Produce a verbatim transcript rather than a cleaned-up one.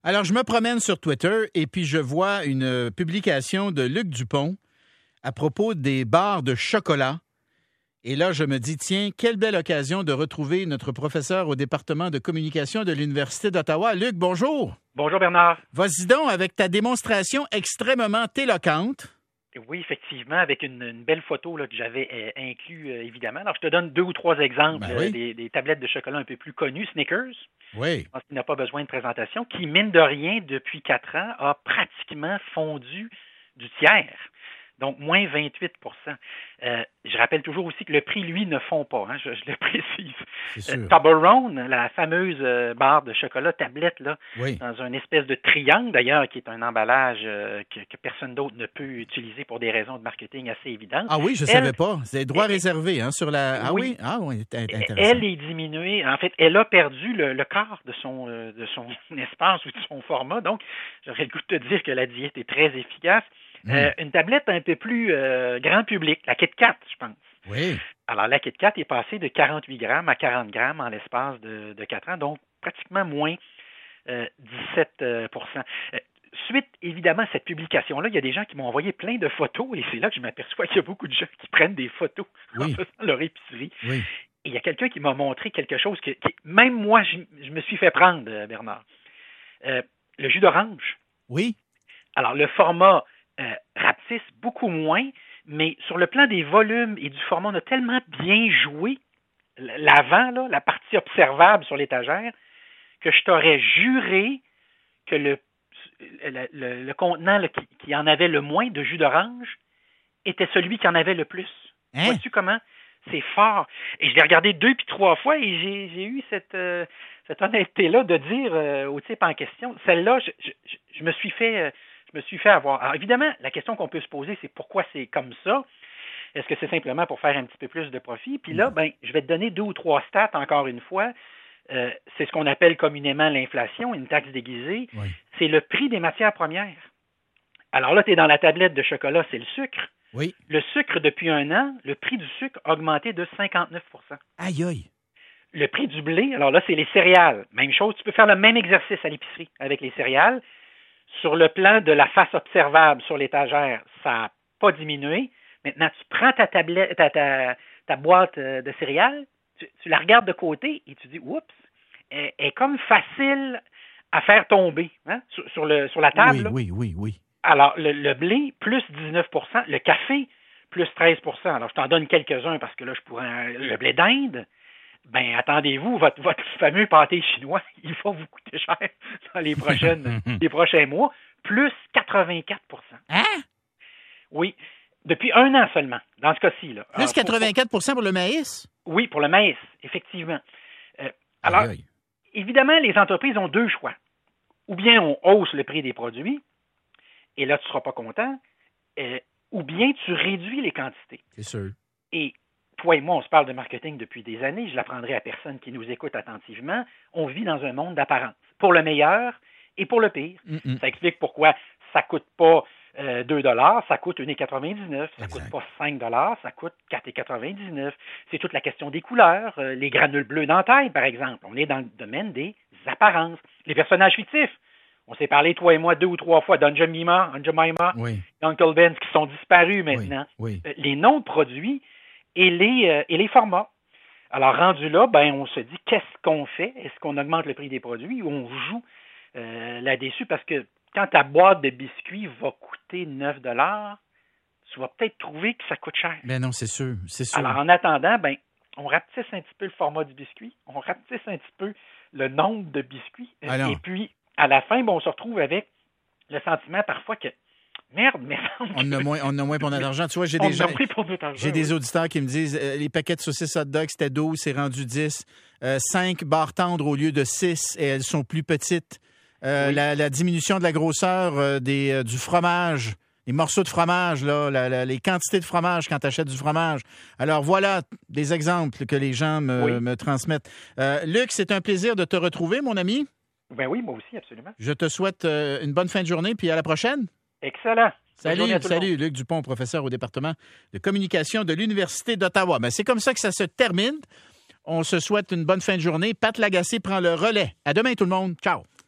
Alors, je me promène sur Twitter et puis je vois une publication de Luc Dupont à propos des barres de chocolat. Et là, je me dis, tiens, quelle belle occasion de retrouver notre professeur au département de communication de l'Université d'Ottawa. Luc, bonjour. Bonjour Bernard. Vas-y donc avec ta démonstration extrêmement éloquente. Oui, effectivement, avec une, une belle photo là, que j'avais euh, inclus, euh, évidemment. Alors, je te donne deux ou trois exemples Ben oui. euh, des, des tablettes de chocolat un peu plus connues, Snickers. Oui. Je pense qu'il n'a pas besoin de présentation, qui, mine de rien, depuis quatre ans, a pratiquement fondu du tiers. Donc, moins vingt-huit pour cent. Euh, je rappelle toujours aussi que le prix, lui, ne fond pas. Hein, je, je le précise. C'est sûr. Euh, Toblerone, la fameuse euh, barre de chocolat tablette, là, Oui. dans une espèce de triangle, d'ailleurs, qui est un emballage euh, que, que personne d'autre ne peut utiliser pour des raisons de marketing assez évidentes. Ah oui, je ne savais pas. C'est des droits réservés hein, sur la... Ah oui? oui. Ah oui, intéressant. Elle est diminuée. En fait, elle a perdu le, le quart de son, euh, de son espace ou de son format. Donc, j'aurais le goût de te dire que la diète est très efficace. Mmh. Euh, une tablette un peu plus euh, grand public, la Kit Kat, je pense. Oui. Alors, la Kit Kat est passée de quarante-huit grammes à quarante grammes en l'espace de, de quatre ans, donc pratiquement moins euh, dix-sept pour cent. Euh, suite, évidemment, à cette publication-là, il y a des gens qui m'ont envoyé plein de photos et c'est là que je m'aperçois qu'il y a beaucoup de gens qui prennent des photos oui. en faisant leur épicerie. Oui. Et il y a quelqu'un qui m'a montré quelque chose que, qui, même moi, je, je me suis fait prendre, Bernard. Euh, le jus d'orange. Oui. Alors, le format Euh, rapetisse beaucoup moins, mais sur le plan des volumes et du format, on a tellement bien joué l'avant, là, la partie observable sur l'étagère, que je t'aurais juré que le, le, le, le contenant là, qui, qui en avait le moins de jus d'orange était celui qui en avait le plus. Hein? Vois-tu comment? C'est fort. Et je l'ai regardé deux puis trois fois et j'ai, j'ai eu cette, euh, cette honnêteté-là de dire euh, au type en question, celle-là, je, je, je me suis fait... Euh, Je me suis fait avoir. Alors, évidemment, la question qu'on peut se poser, c'est pourquoi c'est comme ça? Est-ce que c'est simplement pour faire un petit peu plus de profit? Puis là, ben, je vais te donner deux ou trois stats, encore une fois. Euh, c'est ce qu'on appelle communément l'inflation, une taxe déguisée. Oui. C'est le prix des matières premières. Alors là, tu es dans la tablette de chocolat, c'est le sucre. Oui. Le sucre, depuis un an, le prix du sucre a augmenté de cinquante-neuf pour cent. Aïe, aïe. Le prix du blé, alors là, c'est les céréales. Même chose, tu peux faire le même exercice à l'épicerie avec les céréales. Sur le plan de la face observable sur l'étagère, ça n'a pas diminué. Maintenant, tu prends ta tablette, ta, ta, ta boîte de céréales, tu, tu la regardes de côté et tu dis, oups, elle est comme facile à faire tomber hein, sur, sur, le, sur la table. Oui, oui, oui, oui. Alors, le, le blé, plus dix-neuf pour cent, le café, plus treize pour cent. Alors, je t'en donne quelques-uns parce que là, je pourrais... Le blé d'Inde, ben attendez-vous, votre, votre fameux pâté chinois, il va vous coûter cher dans les prochaines, les prochains mois, plus quatre-vingt-quatre pour cent. Hein? Oui, depuis un an seulement, dans ce cas-ci. Là. Plus alors, quatre-vingt-quatre pour cent pour le maïs? Oui, pour le maïs, effectivement. Euh, alors, aïe, aïe. Évidemment, les entreprises ont deux choix. Ou bien on hausse le prix des produits, et là, tu ne seras pas content, euh, ou bien tu réduis les quantités. C'est sûr. Et toi et moi, on se parle de marketing depuis des années, je l'apprendrai à personne qui nous écoute attentivement, on vit dans un monde d'apparence, pour le meilleur et pour le pire. Mm-mm. Ça explique pourquoi ça ne coûte pas euh, deux dollars, ça coûte un dollar quatre-vingt-dix-neuf, ça ne coûte pas cinq dollars, ça coûte quatre dollars quatre-vingt-dix-neuf. C'est toute la question des couleurs, euh, les granules bleues dentailles, par exemple. On est dans le domaine des apparences. Les personnages fictifs, on s'est parlé, toi et moi, deux ou trois fois, d'Aunt Jemima, Aunt Jemima, oui. Uncle Ben, qui sont disparus maintenant. Oui, oui. Euh, les noms de produits et les, euh, et les formats. Alors, rendu là, ben, on se dit, qu'est-ce qu'on fait? Est-ce qu'on augmente le prix des produits ou on joue euh, là-dessus? Parce que quand ta boîte de biscuits va coûter neuf dollars, tu vas peut-être trouver que ça coûte cher. Ben non, c'est sûr, c'est sûr. Alors, en attendant, ben, on rapetisse un petit peu le format du biscuit, on rapetisse un petit peu le nombre de biscuits, Alors. et puis, à la fin, ben, on se retrouve avec le sentiment parfois que merde, mais... On a moins, on a moins pour notre argent. Tu vois, j'ai des gens, j'ai des auditeurs qui me disent euh, les paquets de saucisses hot dog, c'était douze, c'est rendu dix. Euh, cinq barres tendres au lieu de six, et elles sont plus petites. Euh, oui. la, la diminution de la grosseur euh, des, euh, du fromage, les morceaux de fromage, là, la, la, les quantités de fromage quand tu achètes du fromage. Alors, voilà des exemples que les gens me, oui. me transmettent. Euh, Luc, c'est un plaisir de te retrouver, mon ami. Ben oui, moi aussi, absolument. Je te souhaite euh, une bonne fin de journée, puis à la prochaine. Excellent. Salut, salut, Luc Dupont, professeur au département de communication de l'Université d'Ottawa. Ben, c'est comme ça que ça se termine. On se souhaite une bonne fin de journée. Pat Lagacé prend le relais. À demain, tout le monde. Ciao.